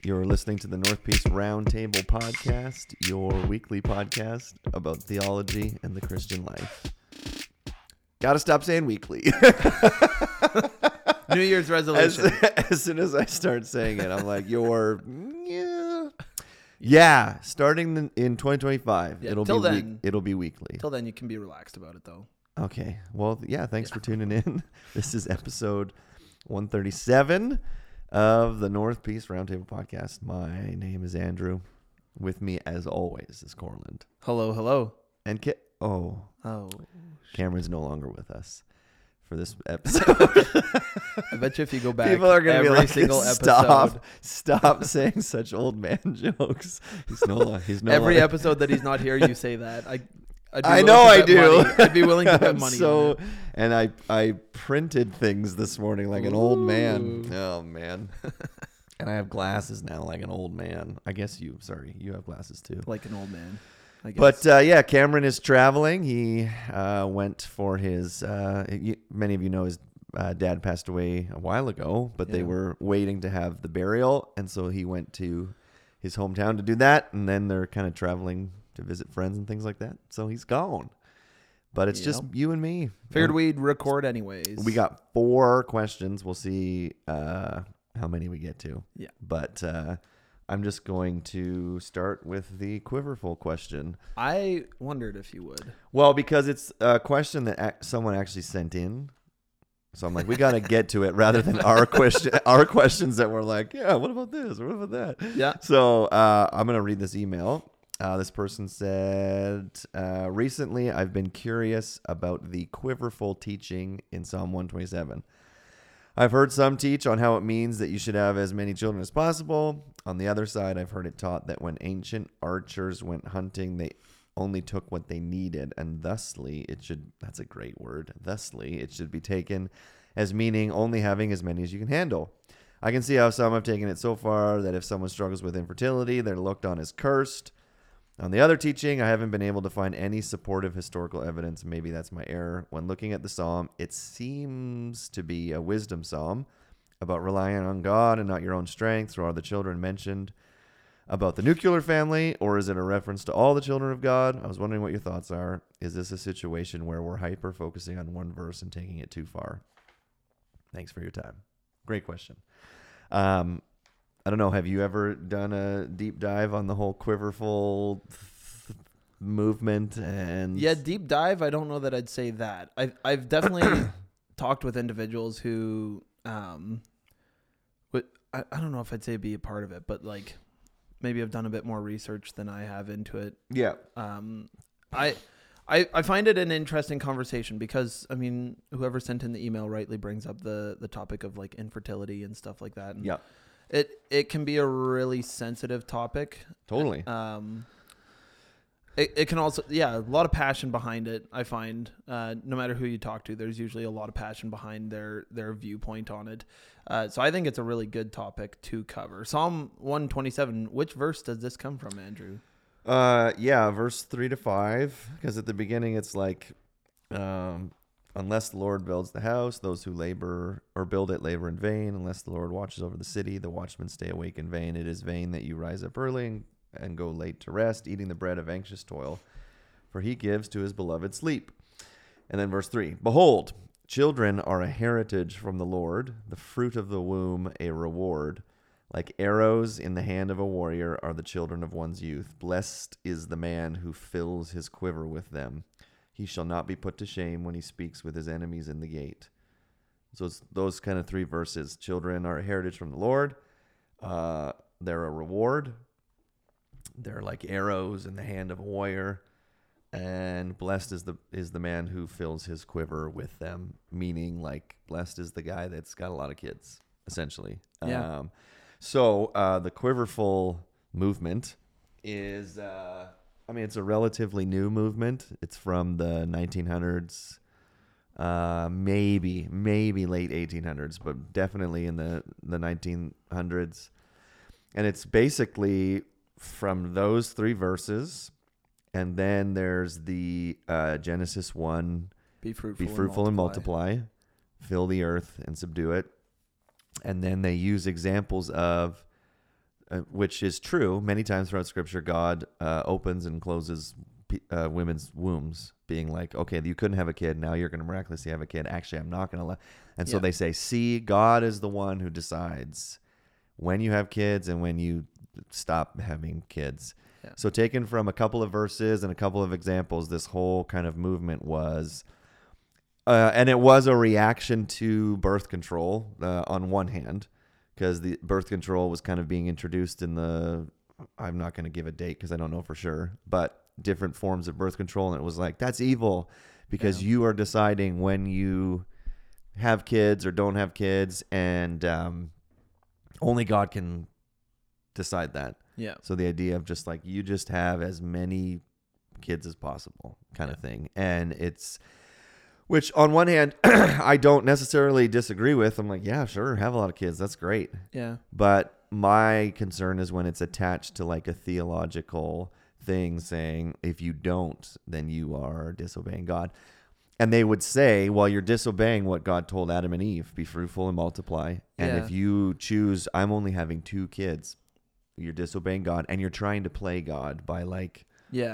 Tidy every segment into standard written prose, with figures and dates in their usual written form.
You're listening to the North Peace Roundtable Podcast, your weekly podcast about theology and the Christian life. Gotta stop saying weekly. New Year's resolution. As soon as I start saying it, I'm like, yeah. Starting in 2025, it'll be weekly. Till then, you can be relaxed about it, though. Okay. Well, yeah. Thanks for tuning in. This is episode 137 of the North Peace Roundtable Podcast. My name is Andrew. With me, as always, is Corland. Hello. And Cameron's no longer with us for this episode. I bet you if you go back, people are going to be like, single episode. Stop saying such old man jokes. He's no Every episode that he's not here, you say that. I know I do. I'd be willing to bet money. And I printed things this morning like an old man. Oh man. And I have glasses now like an old man. I guess you have glasses too. Like an old man, I guess. But Cameron is traveling. He went for his, many of you know his dad passed away a while ago, but they were waiting to have the burial. And so he went to his hometown to do that. And then they're kind of traveling to visit friends and things like that. So he's gone. But it's just you and me. Figured we'd record anyways. We got 4 questions. We'll see how many we get to. Yeah. But I'm just going to start with the quiverful question. I wondered if you would. Well, because it's a question that someone actually sent in. So I'm like, we got to get to it rather than our questions that were like, yeah, what about this? Or what about that? Yeah. So I'm going to read this email. This person said, recently I've been curious about the quiverful teaching in Psalm 127. I've heard some teach on how it means that you should have as many children as possible. On the other side, I've heard it taught that when ancient archers went hunting, they only took what they needed, and thusly that's a great word, thusly it should be taken as meaning only having as many as you can handle. I can see how some have taken it so far that if someone struggles with infertility, they're looked on as cursed. On the other teaching, I haven't been able to find any supportive historical evidence. Maybe that's my error. When looking at the psalm, it seems to be a wisdom psalm about relying on God and not your own strength. So are the children mentioned about the nuclear family, or is it a reference to all the children of God? I was wondering what your thoughts are. Is this a situation where we're hyper-focusing on one verse and taking it too far? Thanks for your time. Great question. I don't know. Have you ever done a deep dive on the whole quiverful movement? And deep dive. I don't know that I'd say that. I've definitely talked with individuals who, I don't know if I'd say be a part of it, but like maybe I've done a bit more research than I have into it. Yeah. I find it an interesting conversation because, I mean, whoever sent in the email rightly brings up the topic of like infertility and stuff like that. And it can be a really sensitive topic. Totally. It can also, a lot of passion behind it. I find, no matter who you talk to, there's usually a lot of passion behind their viewpoint on it. So I think it's a really good topic to cover. Psalm 127. Which verse does this come from, Andrew? Verse 3-5. Because at the beginning it's like, unless the Lord builds the house, those who labor or build it labor in vain. Unless the Lord watches over the city, the watchmen stay awake in vain. It is vain that you rise up early and go late to rest, eating the bread of anxious toil, for he gives to his beloved sleep. And then verse 3, behold, children are a heritage from the Lord, the fruit of the womb a reward. Like arrows in the hand of a warrior are the children of one's youth. Blessed is the man who fills his quiver with them. He shall not be put to shame when he speaks with his enemies in the gate. So it's those kind of 3 verses. Children are a heritage from the Lord. They're a reward. They're like arrows in the hand of a warrior. And blessed is the man who fills his quiver with them. Meaning, like, blessed is the guy that's got a lot of kids, essentially. Yeah. So the quiverful movement is... it's a relatively new movement. It's from the 1900s, maybe late 1800s, but definitely in the 1900s. And it's basically from those 3 verses. And then there's the Genesis 1, be fruitful and multiply, fill the earth and subdue it. And then they use examples of which is true. Many times throughout Scripture, God opens and closes women's wombs, being like, okay, you couldn't have a kid. Now you're going to miraculously have a kid. Actually, I'm not going to let. And so they say, see, God is the one who decides when you have kids and when you stop having kids. Yeah. So taken from a couple of verses and a couple of examples, this whole kind of movement was, and it was a reaction to birth control on one hand, because the birth control was kind of being introduced in I'm not going to give a date because I don't know for sure, but different forms of birth control. And it was like, that's evil because you are deciding when you have kids or don't have kids, and only God can decide that. Yeah. So the idea of just like, you just have as many kids as possible kind of thing. And it's, which on one hand, I don't necessarily disagree with. I'm like, yeah, sure, have a lot of kids. That's great. Yeah. But my concern is when it's attached to like a theological thing saying, if you don't, then you are disobeying God. And they would say, well, you're disobeying what God told Adam and Eve, be fruitful and multiply. And if you choose, I'm only having 2 kids, you're disobeying God, and you're trying to play God by like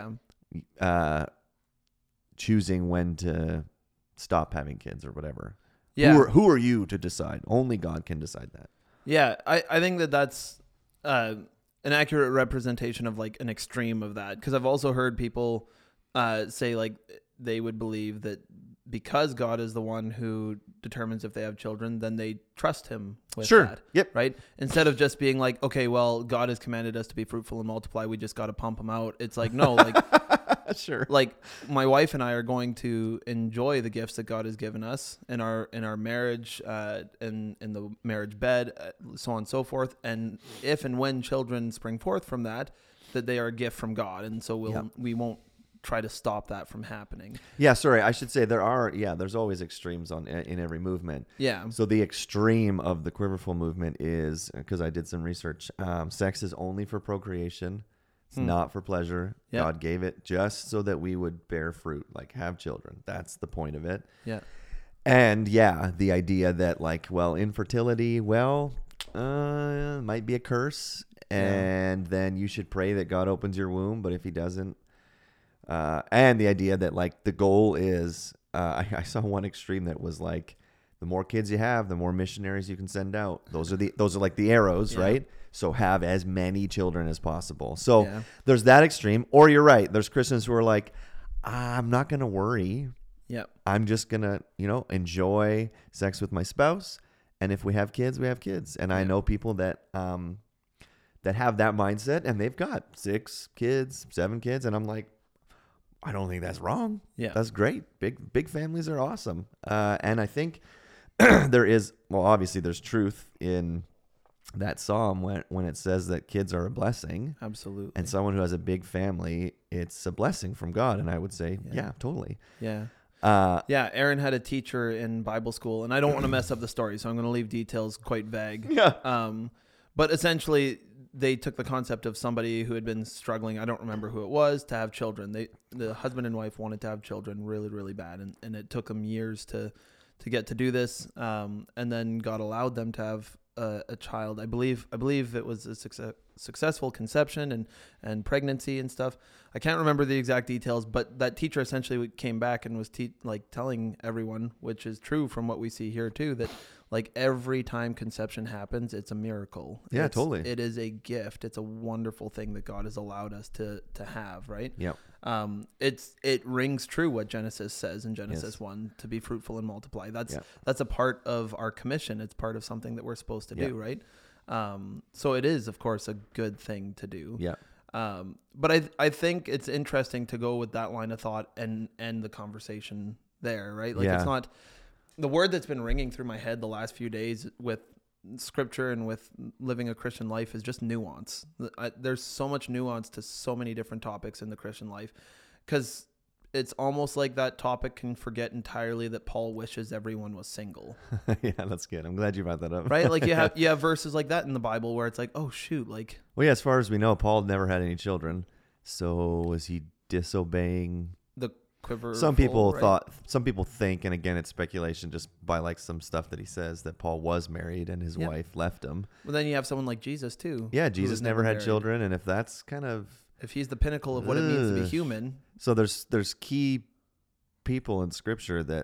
choosing when to stop having kids or whatever. Yeah. Who are you to decide? Only God can decide that. Yeah. I think that's an accurate representation of like an extreme of that. Because I've also heard people say like they would believe that because God is the one who determines if they have children, then they trust him with that. Yep. Right? Instead of just being like, okay, well, God has commanded us to be fruitful and multiply. We just got to pump them out. It's like, no, like, sure. Like my wife and I are going to enjoy the gifts that God has given us in our marriage, in the marriage bed, so on and so forth. And if and when children spring forth from that they are a gift from God. And so we won't try to stop that from happening. Yeah, sorry, I should say there's always extremes in every movement. Yeah. So the extreme of the quiverful movement is, because I did some research, sex is only for procreation. It's not for pleasure. Yep. God gave it just so that we would bear fruit, like have children. That's the point of it. Yeah. And the idea that like, well, infertility, might be a curse, and then you should pray that God opens your womb, but if he doesn't, and the idea that like the goal is, I saw one extreme that was like, the more kids you have, the more missionaries you can send out. Those are like the arrows, right? So have as many children as possible. So there's that extreme. Or you're right. There's Christians who are like, I'm not going to worry. Yep. I'm just going to, enjoy sex with my spouse. And if we have kids, we have kids. And I know people that have that mindset, and they've got 6 kids, 7 kids. And I'm like, I don't think that's wrong. Yeah. That's great. Big families are awesome. And I think there is, obviously there's truth in that psalm when it says that kids are a blessing. Absolutely. And someone who has a big family, it's a blessing from God. And I would say, totally. Yeah. Aaron had a teacher in Bible school, and I don't want to mess up the story, so I'm going to leave details quite vague. Yeah. But essentially, they took the concept of somebody who had been struggling, I don't remember who it was, to have children. The husband and wife wanted to have children really, really bad, and it took them years to get to do this. And then God allowed them to have a child. I believe it was a successful conception and pregnancy and stuff. I can't remember the exact details, but that teacher essentially came back and was telling everyone, which is true from what we see here too, that like every time conception happens, it's a miracle. Yeah, totally. It is a gift. It's a wonderful thing that God has allowed us to have, right? Yep. It rings true what Genesis says in Genesis 1, to be fruitful and multiply. That's a part of our commission. It's part of something that we're supposed to do, right? So it is, of course, a good thing to do. Yeah. But I think it's interesting to go with that line of thought and end the conversation there, right? Like it's not the word that's been ringing through my head the last few days with scripture and with living a Christian life is just nuance. There's so much nuance to so many different topics in the Christian life, because it's almost like that topic can forget entirely that Paul wishes everyone was single. Yeah, that's good. I'm glad you brought that up. Right? Like you have verses like that in the Bible where it's like, oh shoot, like. Well, as far as we know, Paul never had any children. So was he disobeying quiver. Some people right? think, and again, it's speculation just by like some stuff that he says, that Paul was married and his Yeah. wife left him. Well, then you have someone like Jesus too. Yeah, who Jesus was never had married. children, and if that's kind of If he's the pinnacle of what it means to be Ugh. human, so, there's key people in Scripture that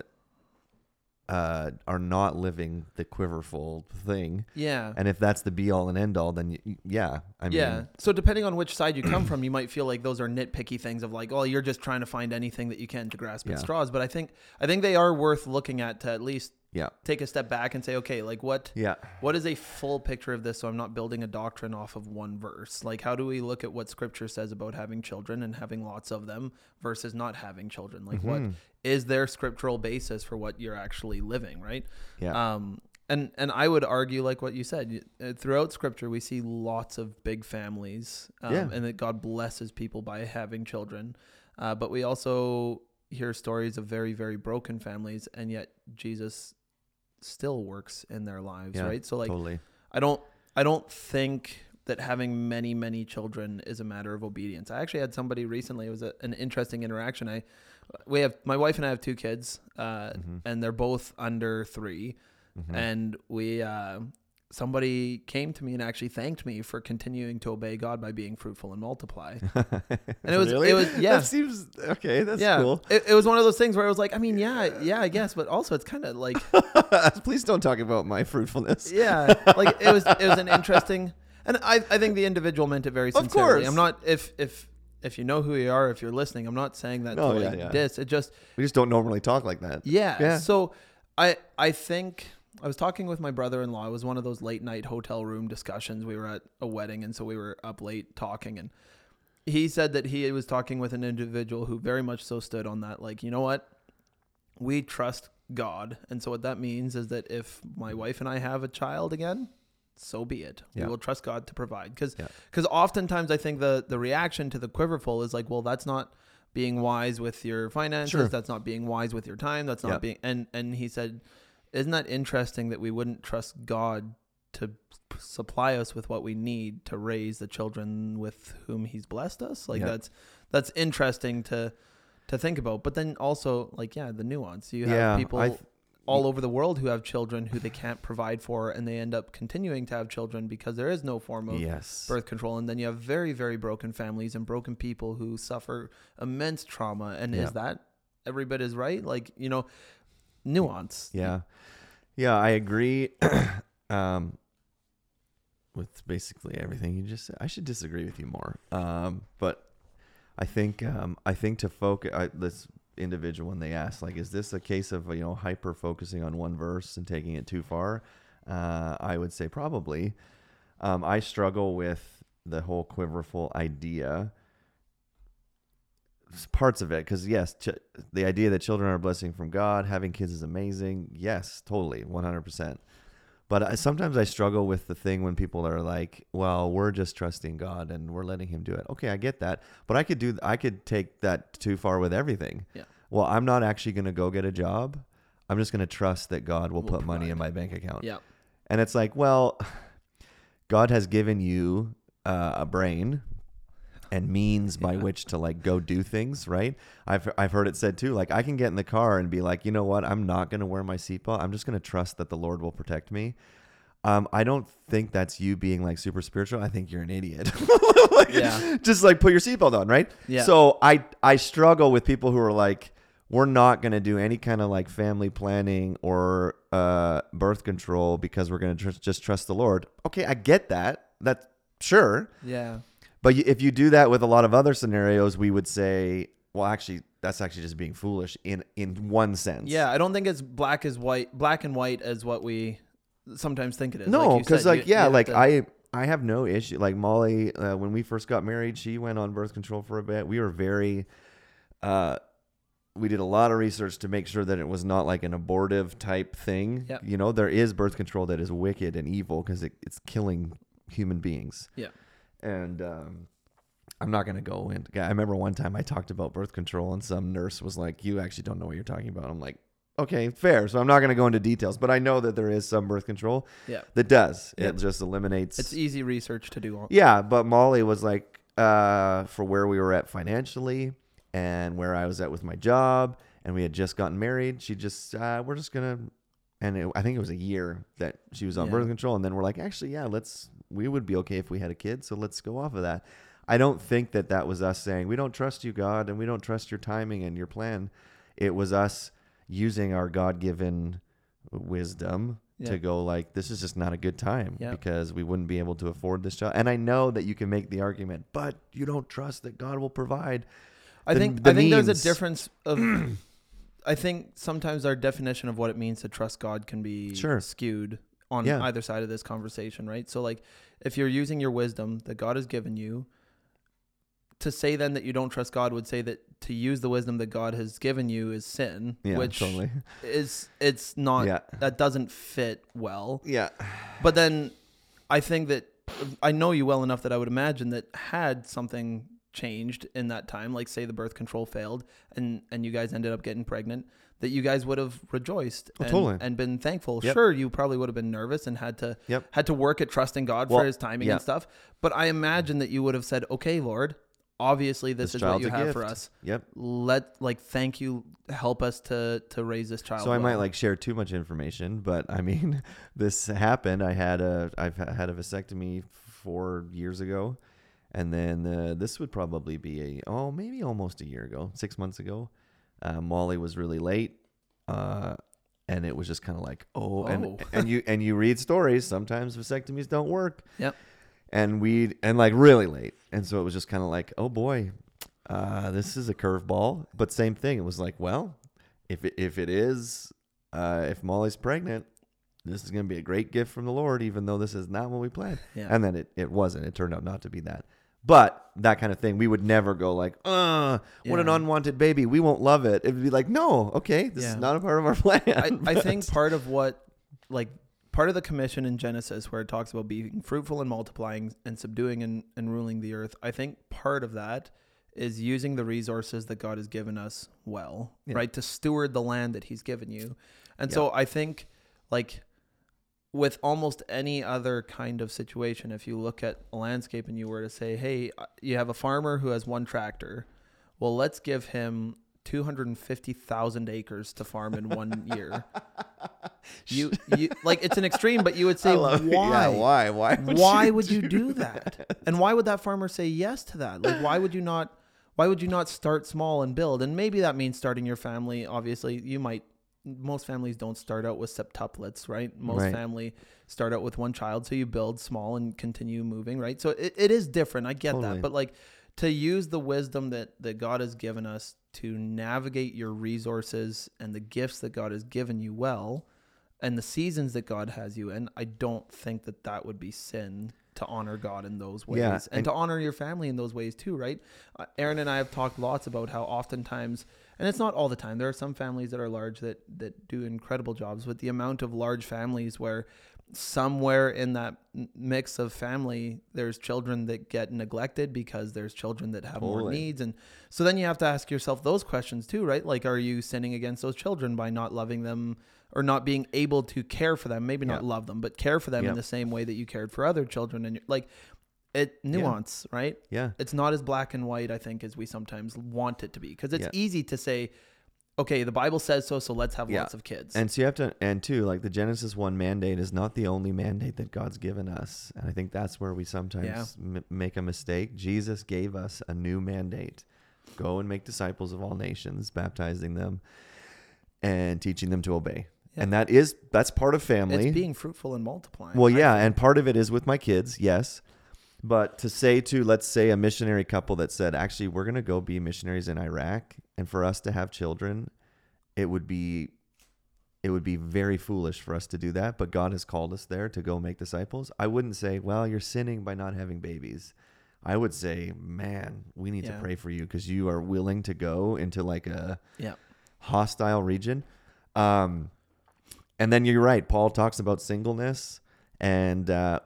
are not living the quiverful thing. yeah. And if that's the be all and end all, then I mean, Yeah. So depending on which side you come from, you might feel like those are nitpicky things of like, oh, you're just trying to find anything that you can to grasp Yeah. at straws. But I think they are worth looking at to at least yeah, take a step back and say, okay, like what yeah, is a full picture of this? So I'm not building a doctrine off of one verse. Like, how do we look at what Scripture says about having children and having lots of them versus not having children? Like, what is their scriptural basis for what you're actually living, right? yeah, And I would argue, like what you said, throughout Scripture, we see lots of big families, and that God blesses people by having children. But we also hear stories of very, very broken families, and yet Jesus still works in their lives, yeah, right? So, like, totally. I don't think that having many, many children is a matter of obedience. I actually had somebody recently. It was an interesting interaction. My wife and I have 2 kids, and they're both under 3. And somebody came to me and actually thanked me for continuing to obey God by being fruitful and multiply. And it was, yeah. That seems okay. That's Yeah, cool. it was one of those things where I was like, I mean, yeah, I guess, but also it's kind of like, Please don't talk about my fruitfulness. yeah, like it was an interesting, and I think the individual meant it very sincerely. course. I'm not, if you know who you are, if you're listening, I'm not saying that No, to yeah, like yeah. diss. It just, We just don't normally talk like that. yeah. So I think I was talking with my brother-in-law. It was one of those late night hotel room discussions. We were at a wedding, and so we were up late talking, and he said that he was talking with an individual who very much so stood on that, like, you know what? We trust God. And so what that means is that if my wife and I have a child again, so be it. Yeah. We will trust God to provide. Because Yeah. oftentimes I think the reaction to the quiverful is like, well, that's not being wise with your finances. Sure. That's not being wise with your time. That's not Yeah. being, and he said, isn't that interesting that we wouldn't trust God to supply us with what we need to raise the children with whom he's blessed us? Like Yeah. that's interesting to think about. But then also, like, the nuance. You have people all over the world who have children who they can't provide for, and they end up continuing to have children because there is no form of birth control. And then you have very, very broken families and broken people who suffer immense trauma. And is that every bit as right? Like, nuance. Yeah. Yeah, I agree with basically everything you just said. I should disagree with you more. But I think to focus this individual, when they ask, like, is this a case of hyper focusing on one verse and taking it too far? I would say probably. I struggle with the whole quiverful idea, parts of it, because yes, the idea that children are a blessing from God, having kids is amazing. Yes, totally, 100%. But sometimes I struggle with the thing when people are like, well, we're just trusting God and we're letting him do it. Okay, I get that. But I could take that too far with everything. Yeah. Well, I'm not actually going to go get a job. I'm just going to trust that God will put money in my bank account. Yeah. And it's like, well, God has given you a brain and means by which to like go do things, right? I've heard it said too, like I can get in the car and be like, you know what? I'm not going to wear my seatbelt. I'm just going to trust that the Lord will protect me. I don't think that's you being like super spiritual. I think you're an idiot. Just like put your seatbelt on, right? Yeah. So I struggle with people who are like, we're not going to do any kind of like family planning or birth control because we're going to just trust the Lord. Okay, I get that. That's sure. Yeah. But if you do that with a lot of other scenarios, we would say, well, actually, that's actually just being foolish in one sense. Yeah, I don't think it's black and white as what we sometimes think it is. No, because I have no issue. Like Molly, when we first got married, she went on birth control for a bit. We were we did a lot of research to make sure that it was not like an abortive type thing. Yep. There is birth control that is wicked and evil because it's killing human beings. Yeah. And I'm not going to go in. I remember one time I talked about birth control and some nurse was like, you actually don't know what you're talking about. I'm like, okay, fair. So I'm not going to go into details, but I know that there is some birth control that does. Yep. It just eliminates. It's easy research to do. Yeah, but Molly was like, for where we were at financially, and where I was at with my job, and we had just gotten married. She just, we're just gonna, I think it was a year that she was on birth control, and then we're like, actually, yeah, we would be okay if we had a kid, so let's go off of that. I don't think that was us saying we don't trust you, God, and we don't trust your timing and your plan. It was us using our God-given wisdom to go like, this is just not a good time because we wouldn't be able to afford this child. And I know that you can make the argument, but you don't trust that God will provide. I think there's a difference of I think sometimes our definition of what it means to trust God can be skewed on either side of this conversation, right? So like if you're using your wisdom that God has given you, to say then that you don't trust God would say that to use the wisdom that God has given you is sin, which it's not, that doesn't fit well. Yeah. But then I think that I know you well enough that I would imagine that had something changed in that time, like say the birth control failed and you guys ended up getting pregnant, that you guys would have rejoiced and been thankful. Sure, you probably would have been nervous and had to work at trusting God for his timing and stuff. But I imagine that you would have said, okay, Lord, obviously this is what you have for us. Thank you. Help us to raise this child. So I might share too much information, but I mean, this happened. I've had a vasectomy 4 years ago. And then this would probably be maybe almost a year ago, 6 months ago. Molly was really late. And it was just kind of like, and you read stories. Sometimes vasectomies don't work. Yep. And really late. And so it was just kind of like, oh boy, this is a curveball. But same thing. It was like, well, if Molly's pregnant, this is going to be a great gift from the Lord, even though this is not what we planned. Yeah. And then it wasn't. It turned out not to be that. But that kind of thing, we would never go like, what an unwanted baby. We won't love it. It would be like, no, okay, this is not a part of our plan. I think part of the commission in Genesis where it talks about being fruitful and multiplying and subduing and ruling the earth, I think part of that is using the resources that God has given us well, right? To steward the land that he's given you. And so I think with almost any other kind of situation, if you look at a landscape and you were to say, hey, you have a farmer who has one tractor. Well, let's give him 250,000 acres to farm in 1 year. You it's an extreme, but you would say, why? Why would you do that? And why would that farmer say yes to that? Why would you not start small and build? And maybe that means starting your family. Obviously, most families don't start out with septuplets, right? Most family start out with one child. So you build small and continue moving, right? So it is different. I get that. But to use the wisdom that God has given us to navigate your resources and the gifts that God has given you well, and the seasons that God has you in, I don't think that would be sin to honor God in those ways and to honor your family in those ways too, right? Aaron and I have talked lots about how oftentimes, and it's not all the time, there are some families that are large that do incredible jobs, but the amount of large families where somewhere in that mix of family, there's children that get neglected because there's children that have more needs. And so then you have to ask yourself those questions too, right? Are you sinning against those children by not loving them or not being able to care for them? Maybe not love them, but care for them in the same way that you cared for other children. And nuance, right? Yeah. It's not as black and white, I think, as we sometimes want it to be, because it's easy to say, okay, the Bible says so let's have lots of kids. And so you have to, and too, the Genesis 1 mandate is not the only mandate that God's given us. And I think that's where we sometimes make a mistake. Jesus gave us a new mandate. Go and make disciples of all nations, baptizing them and teaching them to obey. Yeah. And that's part of family. It's being fruitful and multiplying. Well, and part of it is with my kids, yes. But to say let's say a missionary couple that said, actually, we're going to go be missionaries in Iraq, and for us to have children, it would be very foolish for us to do that. But God has called us there to go make disciples. I wouldn't say, well, you're sinning by not having babies. I would say, man, we need to pray for you because you are willing to go into a hostile region. And then you're right. Paul talks about singleness, and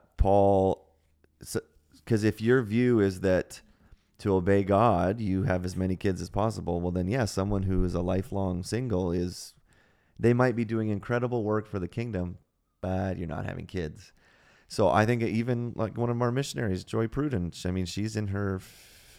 because if your view is that to obey God, you have as many kids as possible, well then, someone who is a lifelong single they might be doing incredible work for the kingdom, but you're not having kids. So I think even one of our missionaries, Joy Prudence, I mean, she's in her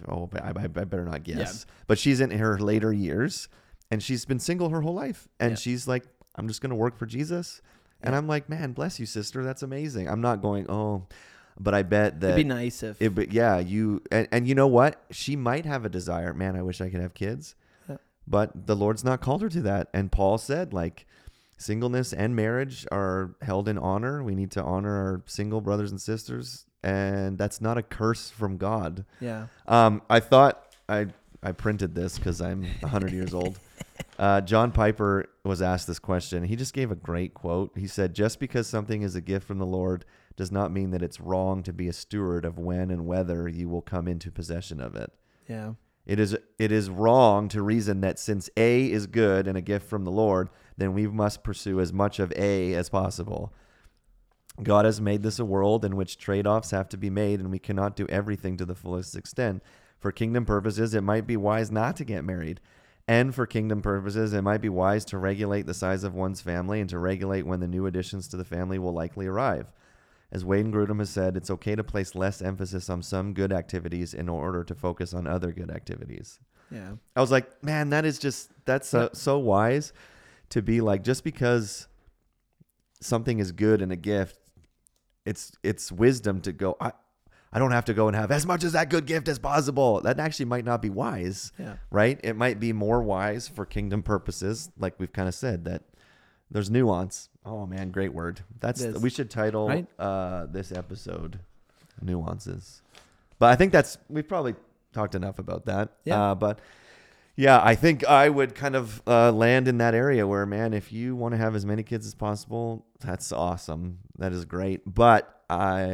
I better not guess. Yeah. But she's in her later years, and she's been single her whole life. And she's like, I'm just going to work for Jesus. And I'm like, man, bless you, sister. That's amazing. I'm not going, but I bet that it'd be nice if, and you know what? She might have a desire. Man, I wish I could have kids, but the Lord's not called her to that. And Paul said, like, singleness and marriage are held in honor. We need to honor our single brothers and sisters, and that's not a curse from God. Yeah. I thought I printed this because I'm 100 years old. John Piper was asked this question. He just gave a great quote. He said, just because something is a gift from the Lord does not mean that it's wrong to be a steward of when and whether you will come into possession of it. Yeah. It is wrong to reason that since A is good and a gift from the Lord, then we must pursue as much of A as possible. God has made this a world in which trade-offs have to be made, and we cannot do everything to the fullest extent. For kingdom purposes, it might be wise not to get married. And for kingdom purposes, it might be wise to regulate the size of one's family and to regulate when the new additions to the family will likely arrive. As Wayne Grudem has said, it's okay to place less emphasis on some good activities in order to focus on other good activities. Yeah. I was like, man, that's so wise to be like, just because something is good and a gift, it's wisdom to go, I don't have to go and have as much as that good gift as possible. That actually might not be wise, right? It might be more wise for kingdom purposes, like we've kind of said, that there's nuance. Oh man, great word. We should title this episode "Nuances." But I think we've probably talked enough about that. Yeah. But yeah, I think I would kind of land in that area where, man, if you want to have as many kids as possible, that's awesome. That is great. But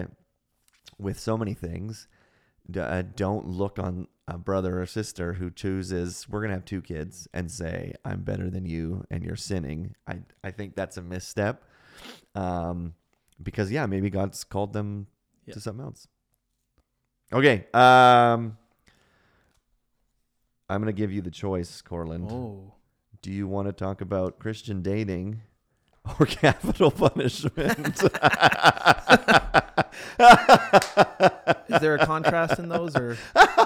with so many things, don't look on a brother or sister who chooses, we're going to have 2 kids, and say, I'm better than you and you're sinning. I think that's a misstep. Because maybe God's called them to something else. Okay. I'm going to give you the choice, Corland. Oh. Do you want to talk about Christian dating or capital punishment? Is there a contrast in those, or?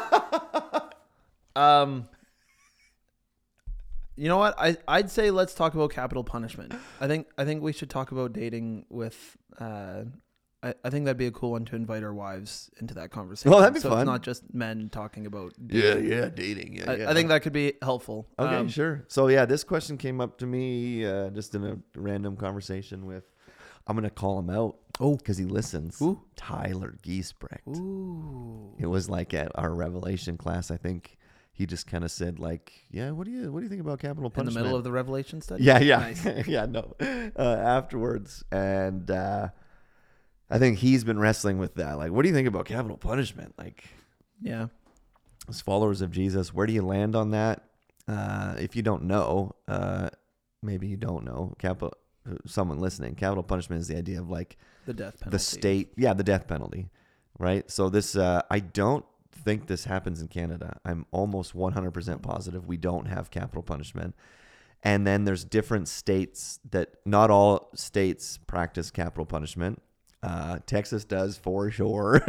You know what? I'd say let's talk about capital punishment. I think we should talk about dating with. I think that'd be a cool one to invite our wives into that conversation. Well, that'd be so fun. It's not just men talking about dating. Dating. I think that could be helpful. Okay, sure. So this question came up to me just in a random conversation with. I'm gonna call him out. Oh, because he listens. Who? Tyler Giesbrecht. Ooh. It was like at our Revelation class. I think he just kind of said like, "Yeah, what do you think about capital punishment?" In the middle of the Revelation study. Yeah. Nice. Yeah. No. Afterwards, and I think he's been wrestling with that. Like, what do you think about capital punishment? Like, yeah. As followers of Jesus, where do you land on that? If you don't know, maybe you don't know. Someone listening, capital punishment is the idea of like the death penalty. The state, the death penalty, right? So this, I don't think this happens in Canada. I'm almost 100% positive we don't have capital punishment. And then there's different states that not all states practice capital punishment. Texas does for sure.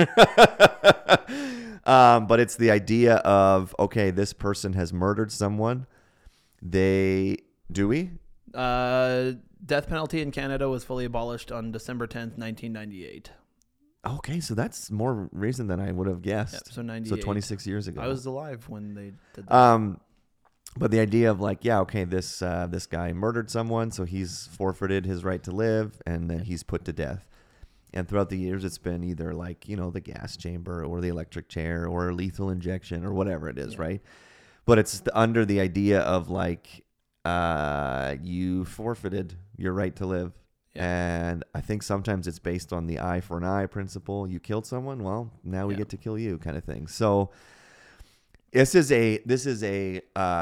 But it's the idea of, okay, this person has murdered someone. Do we? Death penalty in Canada was fully abolished on December 10th, 1998. Okay, so that's more recent than I would have guessed. Yep, so 98. So 26 years ago. I was alive when they did that. But the idea of like, this guy murdered someone, so he's forfeited his right to live, and then he's put to death. And throughout the years, it's been either like, the gas chamber or the electric chair or lethal injection or whatever it is, right? But it's under the idea of like, you forfeited your right to live. Yeah. And I think sometimes it's based on the eye for an eye principle. You killed someone, well, now we get to kill you kind of thing. So this is a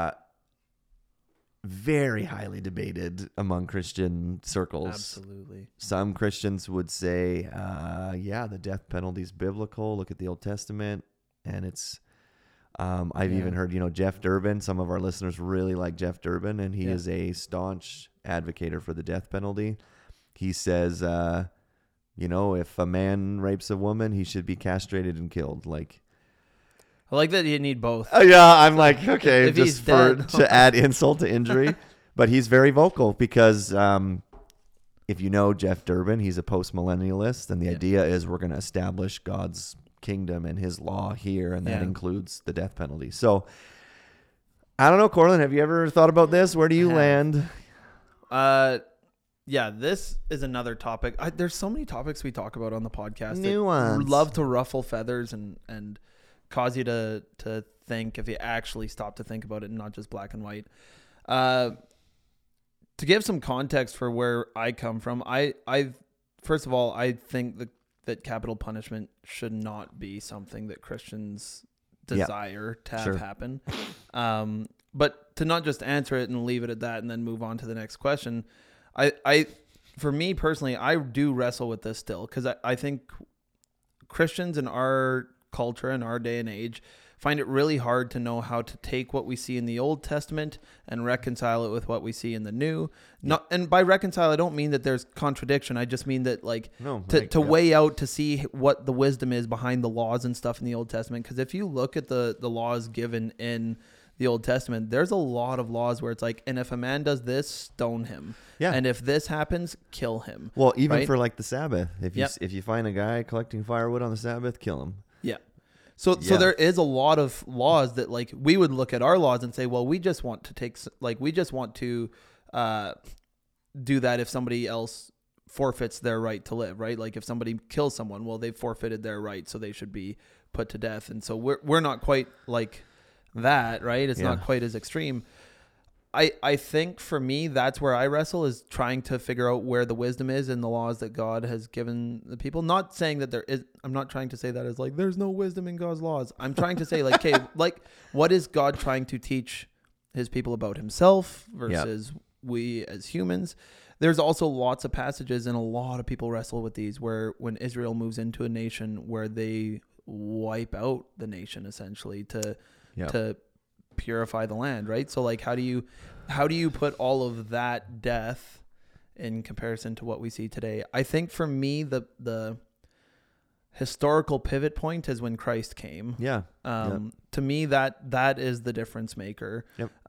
very highly debated among Christian circles. Absolutely. Some Christians would say, the death penalty is biblical. Look at the Old Testament. And it's, I've even heard, Jeff Durbin, some of our listeners really like Jeff Durbin, and he is a staunch advocator for the death penalty. He says, if a man rapes a woman, he should be castrated and killed. Like, I like that you need both. Yeah, I'm like, okay, If he's just for dead. to add insult to injury. But he's very vocal because if you know Jeff Durbin, he's a post-millennialist, and the idea is we're going to establish God's kingdom and his law here, and that includes the death penalty. So I don't know, Corlin, have you ever thought about this? Where do you land? Yeah, this is another topic. There's so many topics we talk about on the podcast. Nuance. That love to ruffle feathers and cause you to think, if you actually stop to think about it and not just black and white. To give some context for where I come from, I first of all, I think that capital punishment should not be something that Christians desire to have happen. But to not just answer it and leave it at that and then move on to the next question, I for me personally, I do wrestle with this still, because I think Christians in our culture in our day and age find it really hard to know how to take what we see in the Old Testament and reconcile it with what we see in the New. And by reconcile, I don't mean that there's contradiction. I just mean that to weigh out to see what the wisdom is behind the laws and stuff in the Old Testament. Because if you look at the laws given in the Old Testament, there's a lot of laws where it's like, and if a man does this, stone him. Yeah. And if this happens, kill him. Well, even for like the Sabbath, if you find a guy collecting firewood on the Sabbath, kill him. Yeah. So there is a lot of laws that like we would look at our laws and say, well, we just want to do that if somebody else forfeits their right to live, right? Like if somebody kills someone, well, they've forfeited their right, so they should be put to death. And so we're not quite like that, right? It's not quite as extreme. I think for me, that's where I wrestle, is trying to figure out where the wisdom is in the laws that God has given the people. Not saying that there is, I'm not trying to say that as like, there's no wisdom in God's laws. I'm trying to say like, okay, like what is God trying to teach his people about himself versus we as humans? There's also lots of passages, and a lot of people wrestle with these, where when Israel moves into a nation where they wipe out the nation essentially to purify the land, right? So like how do you put all of that death in comparison to what we see today? I think for me the historical pivot point is when Christ came. To me that is the difference maker.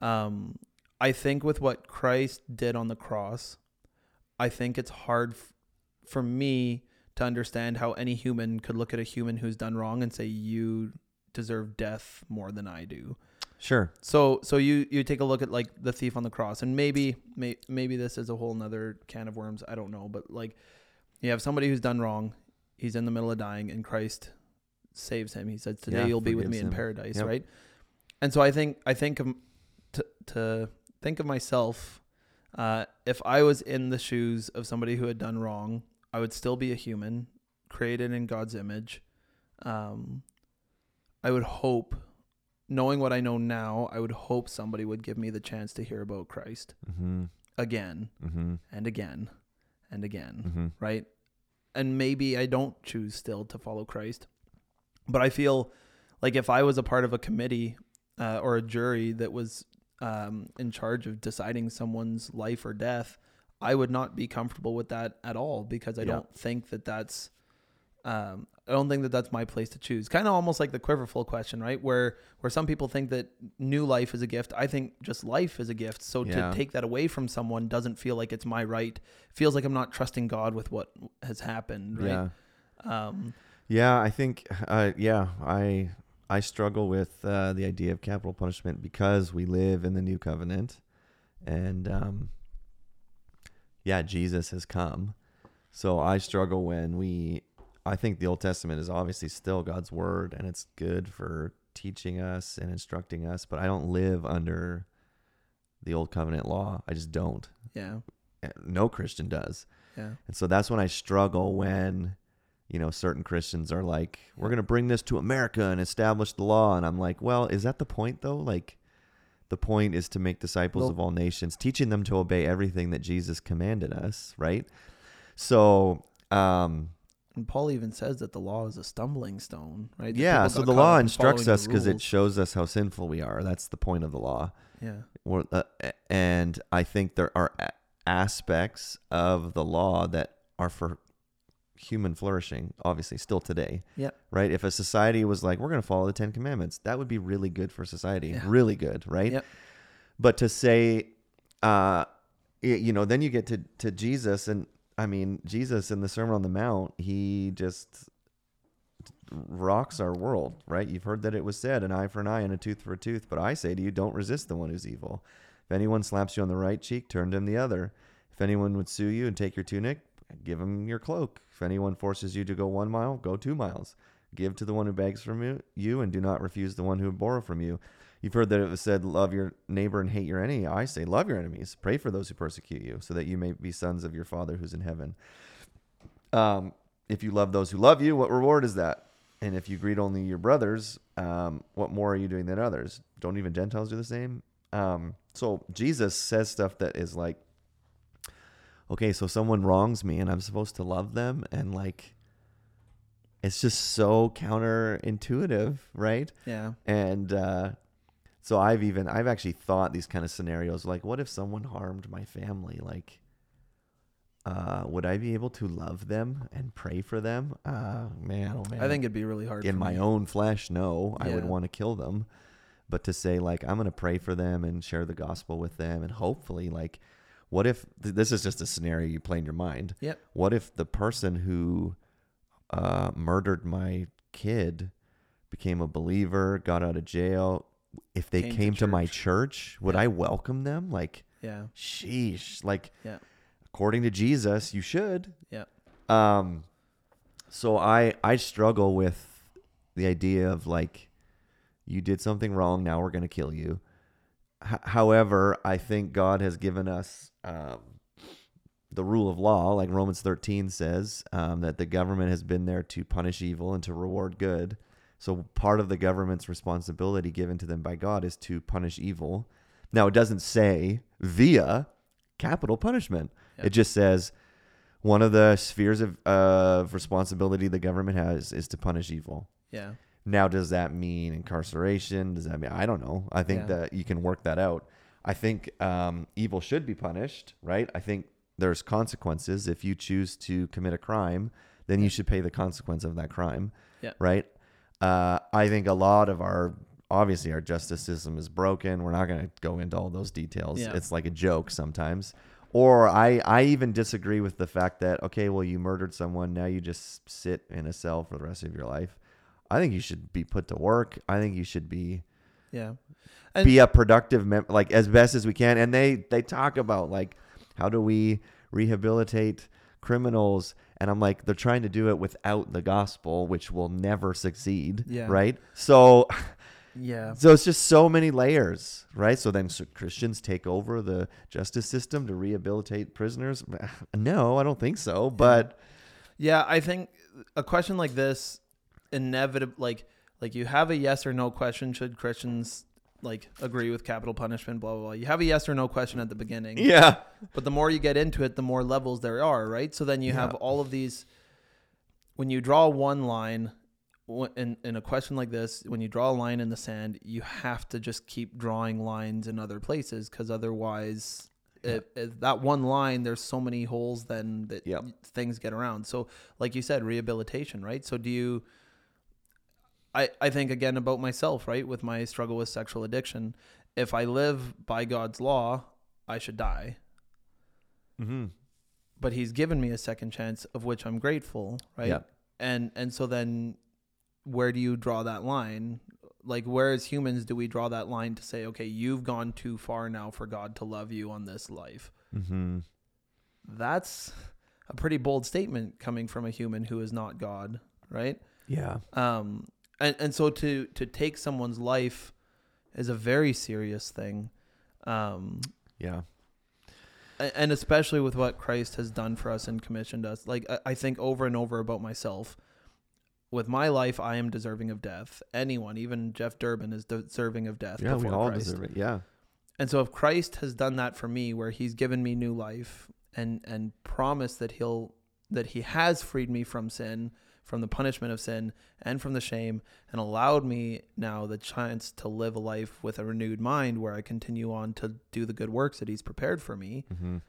I think with what Christ did on the cross, I think it's hard for me to understand how any human could look at a human who's done wrong and say, you deserve death more than I do. Sure. So you take a look at like the thief on the cross, and maybe this is a whole nother can of worms. I don't know, but like you have somebody who's done wrong. He's in the middle of dying, and Christ saves him. He says, "Today you'll be with me in paradise." Right. And so I think to think of myself, if I was in the shoes of somebody who had done wrong, I would still be a human, created in God's image. I would hope, knowing what I know now, I would hope somebody would give me the chance to hear about Christ again and again and again, right? And maybe I don't choose still to follow Christ, but I feel like if I was a part of a committee or a jury that was in charge of deciding someone's life or death, I would not be comfortable with that at all, because I don't think that's I don't think that that's my place to choose. Kind of almost like the quiverful question, right? Where some people think that new life is a gift. I think just life is a gift. So to take that away from someone doesn't feel like it's my right. It feels like I'm not trusting God with what has happened, right? I think, I struggle with the idea of capital punishment because we live in the new covenant, and Jesus has come. So I struggle when I think the Old Testament is obviously still God's word, and it's good for teaching us and instructing us, but I don't live under the Old Covenant law. I just don't. Yeah. No Christian does. Yeah. And so that's when I struggle when, certain Christians are like, we're going to bring this to America and establish the law. And I'm like, well, is that the point though? Like, the point is to make disciples of all nations, teaching them to obey everything that Jesus commanded us, right? So, and Paul even says that the law is a stumbling stone, right? So the law instructs us because it shows us how sinful we are. That's the point of the law. Yeah. And I think there are aspects of the law that are for human flourishing, obviously, still today. Yeah. Right? If a society was like, we're going to follow the 10 Commandments, that would be really good for society. Yeah. Really good, right? Yep. But to say, then you get to Jesus, and I mean, Jesus in the Sermon on the Mount, he just rocks our world, right? You've heard that it was said, an eye for an eye and a tooth for a tooth. But I say to you, don't resist the one who's evil. If anyone slaps you on the right cheek, turn to him the other. If anyone would sue you and take your tunic, give him your cloak. If anyone forces you to go 1 mile, go 2 miles. Give to the one who begs from you, and do not refuse the one who would borrow from you. You've heard that it was said, love your neighbor and hate your enemy. I say, love your enemies. Pray for those who persecute you, so that you may be sons of your Father who's in heaven. If you love those who love you, what reward is that? And if you greet only your brothers, what more are you doing than others? Don't even Gentiles do the same? So Jesus says stuff that is like, okay, so someone wrongs me and I'm supposed to love them, and like, it's just so counterintuitive, right? Yeah. And so I've actually thought these kind of scenarios, like, what if someone harmed my family? Like, would I be able to love them and pray for them? Man, oh man. I think it'd be really hard in for my me. own flesh, no, I would Yeah. want to kill them. But to say, like, I'm going to pray for them and share the gospel with them, and hopefully, like, what if this is just a scenario you play in your mind? Yep. What if the person who murdered my kid became a believer, got out of jail? If they came to my church, would I welcome them? Like, Yeah. sheesh. Like, Yeah. according to Jesus, you should. Yeah. So I struggle with the idea of, like, you did something wrong, now we're going to kill you. However, I think God has given us the rule of law, like Romans 13 says, that the government has been there to punish evil and to reward good. So part of the government's responsibility given to them by God is to punish evil. Now, it doesn't say via capital punishment. Yep. It just says one of the spheres of responsibility the government has is to punish evil. Yeah. Now, does that mean incarceration? Does that mean, I don't know. I think that you can work that out. I think evil should be punished, right? I think there's consequences. If you choose to commit a crime, then you should pay the consequence of that crime, right? I think a lot of obviously our justice system is broken. We're not going to go into all those details. Yeah. It's like a joke sometimes. Or I even disagree with the fact that, okay, well, you murdered someone, now you just sit in a cell for the rest of your life. I think you should be put to work. I think you should be a productive like as best as we can. And they talk about, like, how do we rehabilitate criminals? And I'm like, they're trying to do it without the gospel, which will never succeed, right? So it's just so many layers, right? So then Christians take over the justice system to rehabilitate prisoners? No, I don't think so. But I think a question like this, inevitably, like you have a yes or no question. Should Christians like agree with capital punishment? Blah blah blah. You have a yes or no question at the beginning. Yeah. But the more you get into it, the more levels there are, right? So then you have all of these. When you draw one line in a question like this, when you draw a line in the sand, you have to just keep drawing lines in other places, because otherwise, if that one line, there's so many holes then that things get around. So, like you said, rehabilitation, right? So do you? I think, again, about myself, right? With my struggle with sexual addiction, if I live by God's law, I should die. Mm-hmm. But he's given me a second chance, of which I'm grateful, right? Yeah. And so then where do you draw that line? Like, where as humans do we draw that line to say, okay, you've gone too far now for God to love you on this life? Mm-hmm. That's a pretty bold statement coming from a human who is not God, right? Yeah. And so to take someone's life is a very serious thing. Yeah. And especially with what Christ has done for us and commissioned us. Like, I think over and over about myself. With my life, I am deserving of death. Anyone, even Jeff Durbin, is deserving of death. Yeah, we all Christ. deserve it. Yeah. And so if Christ has done that for me, where he's given me new life and promised that he has freed me from sin, from the punishment of sin and from the shame, and allowed me now the chance to live a life with a renewed mind where I continue on to do the good works that he's prepared for me. Mm-hmm.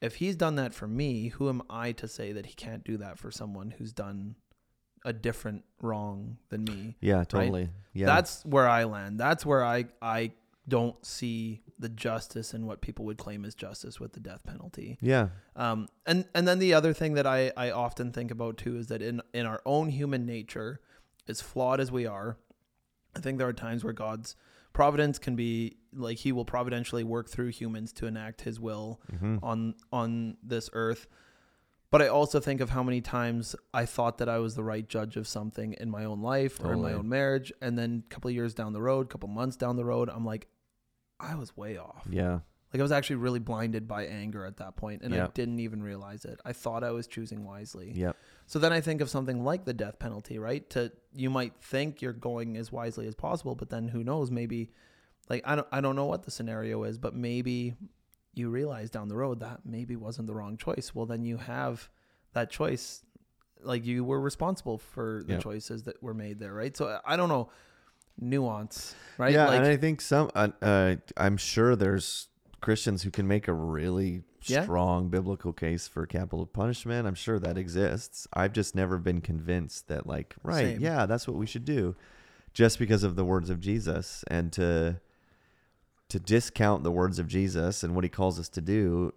if he's done that for me, who am I to say that he can't do that for someone who's done a different wrong than me? Yeah, totally. Right? Yeah. That's where I land. That's where I don't see the justice in what people would claim as justice with the death penalty. Yeah. And then the other thing that I often think about too is that in our own human nature, as flawed as we are, I think there are times where God's providence can be like he will providentially work through humans to enact his will on this earth. But I also think of how many times I thought that I was the right judge of something in my own life or in my own marriage. And then a couple of years down the road, a couple months down the road, I'm like, I was way off. Yeah. Like I was actually really blinded by anger at that point, and Yep. I didn't even realize it. I thought I was choosing wisely. Yep. So then I think of something like the death penalty, right? You might think you're going as wisely as possible, but then who knows? Maybe, like I don't know what the scenario is, but maybe you realize down the road that maybe wasn't the wrong choice. Well, then you have that choice, like you were responsible for the choices that were made there, right? So I don't know, nuance, right? Yeah, like, and I think I'm sure there's Christians who can make a really strong biblical case for capital punishment. I'm sure that exists. I've just never been convinced that, like, right, Same. yeah, that's what we should do, just because of the words of Jesus, and to discount the words of Jesus and what he calls us to do,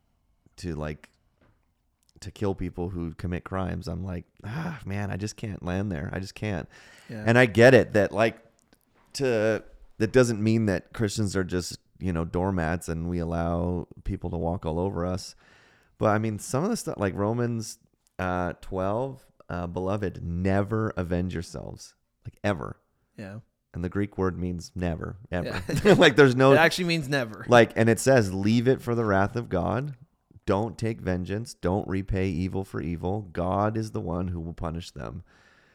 to kill people who commit crimes. I'm like, man, I just can't land there. I just can't. Yeah. And I get it that that doesn't mean that Christians are just, doormats and we allow people to walk all over us. But I mean, some of the stuff like Romans 12, beloved, never avenge yourselves, like ever. Yeah. And the Greek word means never, ever. Yeah. Like there's no, It actually means never. like, and it says, leave it for the wrath of God. Don't take vengeance. Don't repay evil for evil. God is the one who will punish them.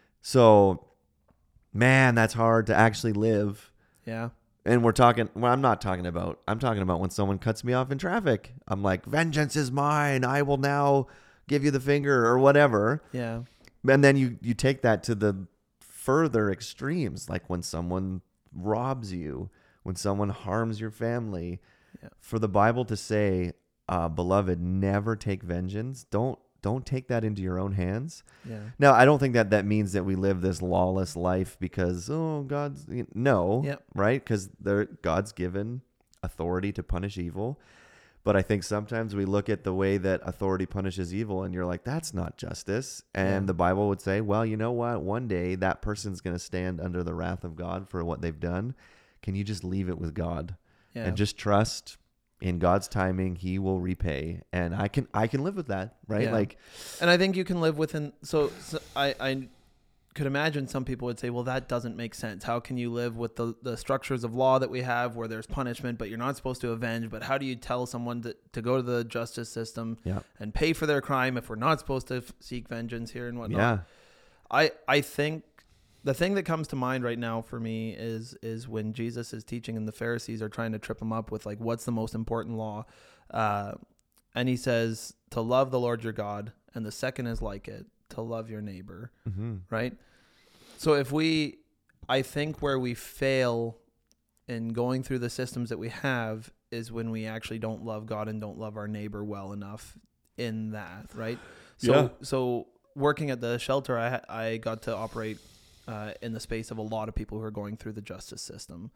So, man, that's hard to actually live. Yeah. And I'm talking about when someone cuts me off in traffic. I'm like, vengeance is mine. I will now give you the finger or whatever. Yeah. And then you take that to the further extremes, like when someone robs you, when someone harms your family. Yeah. For the Bible to say, beloved, never take vengeance. Don't take that into your own hands. Yeah. Now, I don't think that means that we live this lawless life because, God's, no, Yep. right? Because God's given authority to punish evil. But I think sometimes we look at the way that authority punishes evil and you're like, that's not justice. And the Bible would say, well, you know what? One day that person's going to stand under the wrath of God for what they've done. Can you just leave it with God and just trust in God's timing? He will repay. And I can live with that, right? Yeah. Like, and I think you can live within. So I could imagine some people would say, well, that doesn't make sense. How can you live with the structures of law that we have where there's punishment, but you're not supposed to avenge? But how do you tell someone to go to the justice system and pay for their crime if we're not supposed to seek vengeance here and whatnot? Yeah. I think the thing that comes to mind right now for me is when Jesus is teaching and the Pharisees are trying to trip him up with, like, what's the most important law? And he says to love the Lord your God, and the second is like it, to love your neighbor, right? So I think where we fail in going through the systems that we have is when we actually don't love God and don't love our neighbor well enough in that, right? So working at the shelter, I got to operate in the space of a lot of people who are going through the justice system.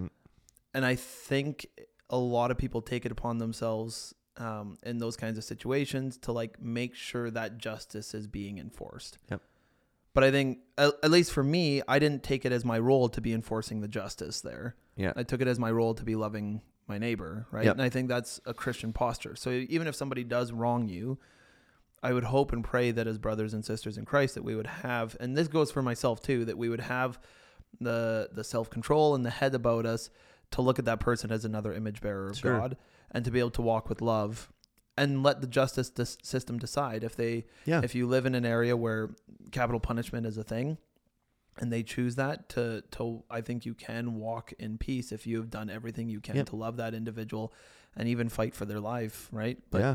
And I think a lot of people take it upon themselves in those kinds of situations to, like, make sure that justice is being enforced. Yep. But I think, at least for me, I didn't take it as my role to be enforcing the justice there. Yeah. I took it as my role to be loving my neighbor, right? Yep. And I think that's a Christian posture. So even if somebody does wrong you, I would hope and pray that as brothers and sisters in Christ that we would have, and this goes for myself too, that we would have the self-control and the head about us to look at that person as another image bearer of God, and to be able to walk with love and let the justice system decide if you live in an area where capital punishment is a thing and they choose that to I think you can walk in peace if you have done everything you can to love that individual and even fight for their life. Right. But,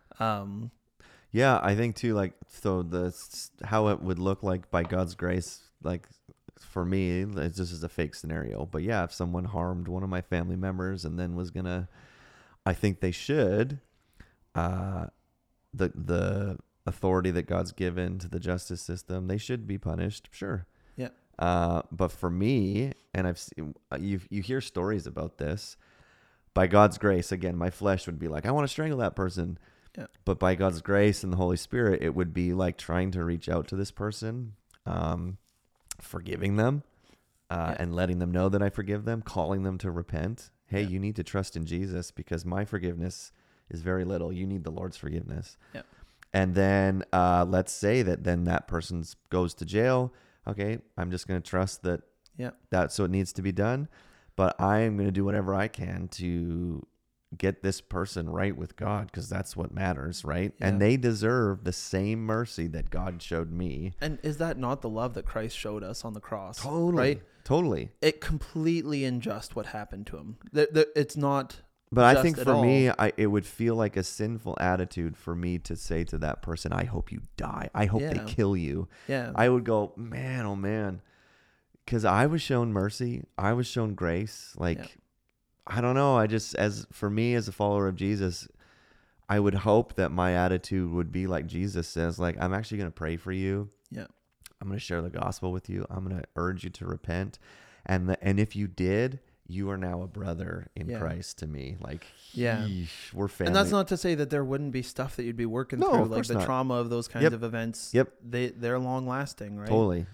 yeah, I think too, like, so how it would look like by God's grace, like, for me, this is a fake scenario, but yeah, if someone harmed one of my family members and then was gonna, I think they should, the authority that God's given to the justice system, they should be punished, sure. Yeah. But for me, and I've seen, you hear stories about this. By God's grace, again, my flesh would be like, I want to strangle that person. Yeah. But by God's grace and the Holy Spirit, it would be like trying to reach out to this person, forgiving them, and letting them know that I forgive them, calling them to repent. Hey, you need to trust in Jesus because my forgiveness is very little. You need the Lord's forgiveness. Yeah. And then let's say that then that person goes to jail. Okay, I'm just going to trust that that's so it needs to be done. But I am going to do whatever I can to get this person right with God because that's what matters, right? Yeah. And they deserve the same mercy that God showed me. And is that not the love that Christ showed us on the cross? Totally. Right? Totally. It completely unjust what happened to him. It's not. But I think at for all. me, it would feel like a sinful attitude for me to say to that person, I hope you die. I hope they kill you. Yeah. I would go, man, oh man. Because I was shown mercy. I was shown grace. Like, I don't know. For me as a follower of Jesus, I would hope that my attitude would be like Jesus says, like, I'm actually going to pray for you. Yeah. I'm going to share the gospel with you. I'm going to urge you to repent. And if you did, you are now a brother in Christ to me. Like, we're family. And that's not to say that there wouldn't be stuff that you'd be working No, through, of like course the not. trauma of those kinds of events. Yep. They're long lasting, right? Totally.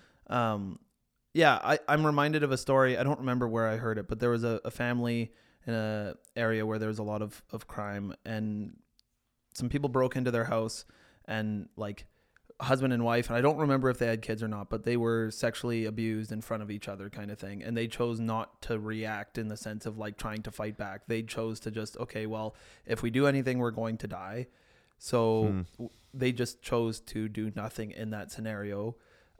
I'm reminded of a story. I don't remember where I heard it, but there was a family in a area where there was a lot of crime, and some people broke into their house, and like husband and wife, and I don't remember if they had kids or not, but they were sexually abused in front of each other kind of thing. And they chose not to react in the sense of like trying to fight back. They chose to just, okay, well, if we do anything, we're going to die. So they just chose to do nothing in that scenario.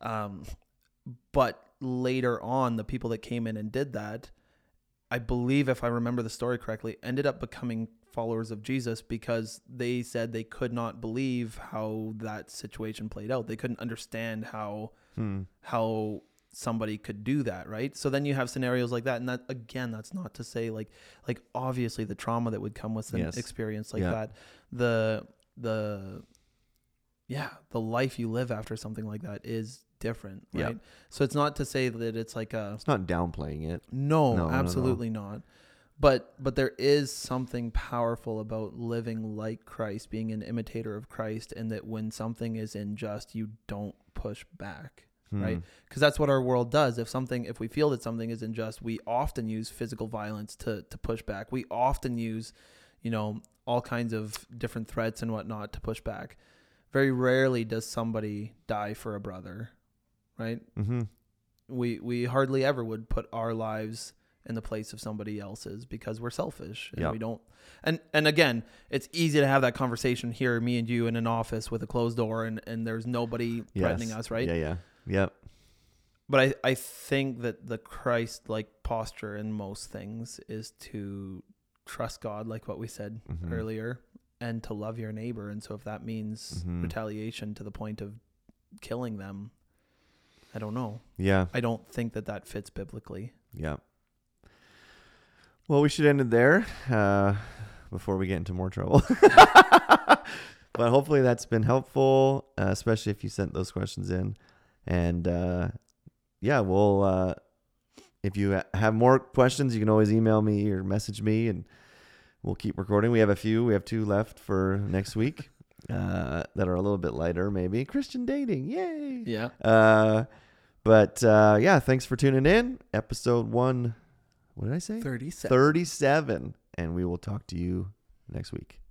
But later on, the people that came in and did that, I believe, if I remember the story correctly, ended up becoming followers of Jesus because they said they could not believe how that situation played out. They couldn't understand how somebody could do that, right? So then you have scenarios like that, and that, again, that's not to say like obviously the trauma that would come with an experience like that, the life you live after something like that is different, right? So it's not to say that it's like it's not downplaying it. No, absolutely not. But there is something powerful about living like Christ, being an imitator of Christ, and that when something is unjust, you don't push back, right? Because that's what our world does. If we feel that something is unjust, we often use physical violence to push back. We often use, all kinds of different threats and whatnot to push back. Very rarely does somebody die for a brother, right? Mm-hmm. We hardly ever would put our lives in the place of somebody else's because we're selfish and we don't. And again, it's easy to have that conversation here, me and you in an office with a closed door and there's nobody threatening us, right? Yep. But I think that the Christ-like posture in most things is to trust God, like what we said earlier, and to love your neighbor. And so if that means retaliation to the point of killing them, I don't know. Yeah. I don't think that fits biblically. Yeah. Well, we should end it there before we get into more trouble. But hopefully that's been helpful, especially if you sent those questions in. And we'll if you have more questions, you can always email me or message me, and we'll keep recording. We have two left for next week that are a little bit lighter, maybe. Christian dating, yay! Yeah. But thanks for tuning in. Episode 1. What did I say? 37. 37. And we will talk to you next week.